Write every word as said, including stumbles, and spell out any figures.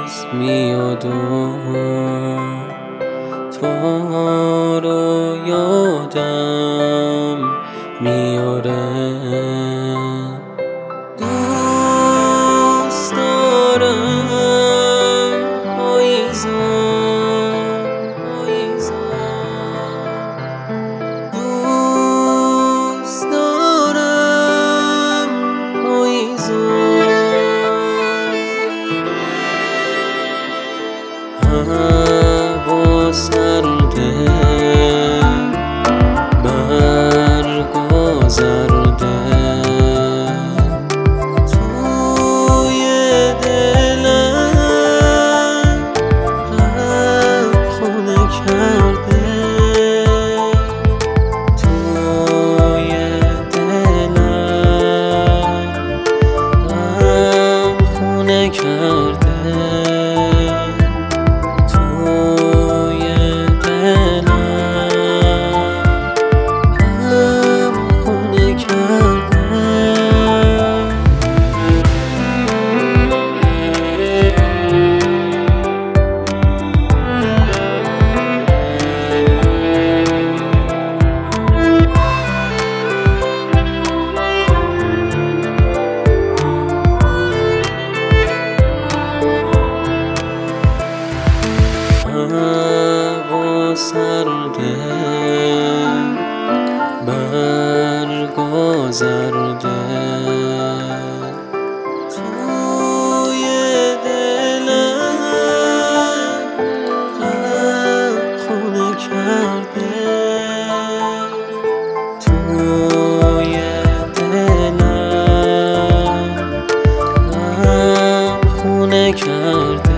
باز میاد و تو رو یادم میاره. دوست دارم پاییزم، دوست دارم پاییزم. هوا سرده، برگا زرده، توی دلم غم خونه کرده، توی دلم غم خونه کرده، هوا سرده، برگا زرده، توی دلم غم خونه کرده، توی دلم غم خونه کرده.